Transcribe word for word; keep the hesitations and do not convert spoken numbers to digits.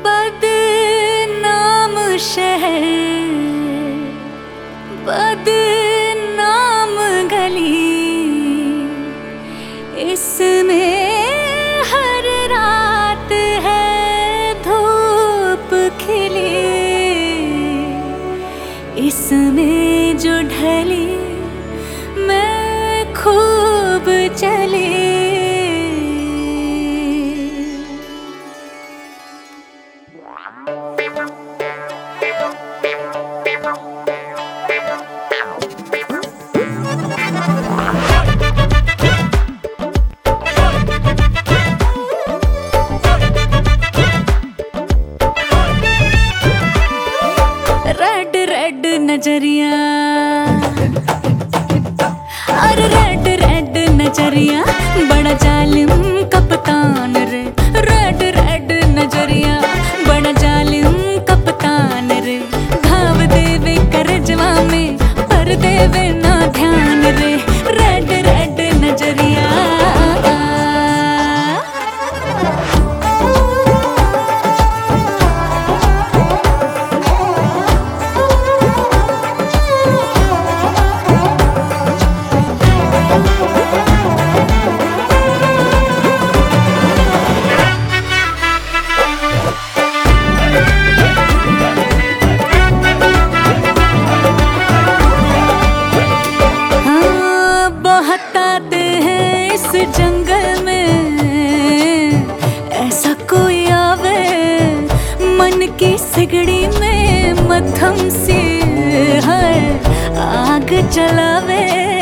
बदनाम शहर, बदनाम गली, इसमें हर रात है धूप खिली, इसमें जो ढली मैं खूब चली। रेड रेड नजरिया, अरे रेड रेड नजरिया, बड़ा जालिम कप्तान रे। रेड रेड नजरिया, बड़ा जालिम कप्तान रे। घाव देवे करजवा में, पर देवे ना ध्यान रे। रेड रेड नजरिया, जंगल में ऐसा कोई आवे, मन की सिगड़ी में मद्धम सी है आग जलावे।